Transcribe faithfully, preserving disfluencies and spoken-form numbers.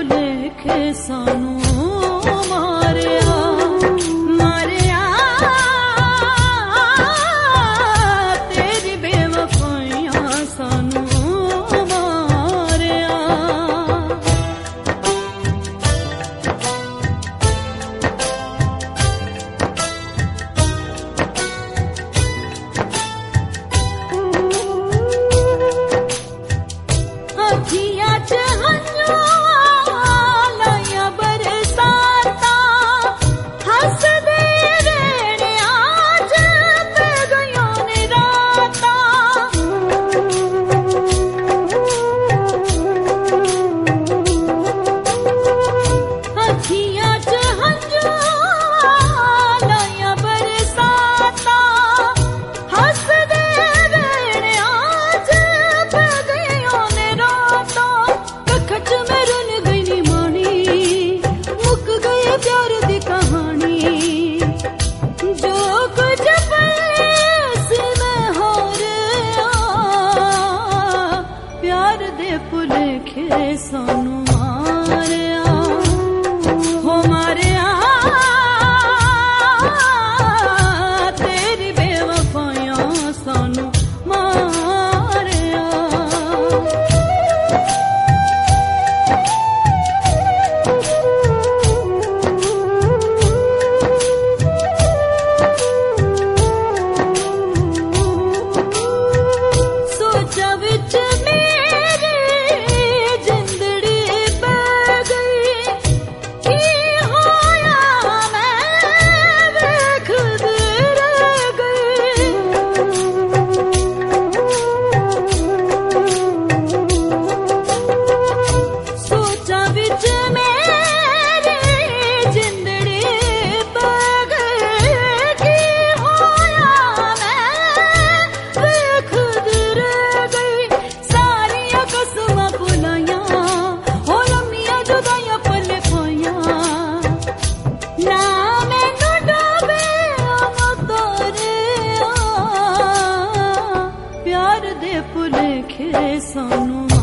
भुलेखे सानू मारिया मारिया तेरी बेवफाइयां सानू मारिया। अखियां च हंझू लाया बरसाता हसदे रहने आज पे गयों ने राता। अखियां च हंझू लाया बरसाता हसदे रहने आज पे गयों ने राता। कखच में रुन गई नी मानी मुक गए प्यार दी कहानी जो कुछ पैसे में हो रहा प्यार दे भुलेखे सानू मारिया हो मारिया तेरी बेवफाइयां सानू मारिया। सोचा विच मेरी जिंदड़ी पै गई की होया मैं वेखदी रह गई। सोचा विच मेरी जिंदड़ी पै गई की होया मैं वेखदी रह गई। सारियां कसमां भुलाइयां हो लम्मियां जुदाइयां पल खोइयां ना मैनू डोबे तारे प्यार दे भुलेखे सानू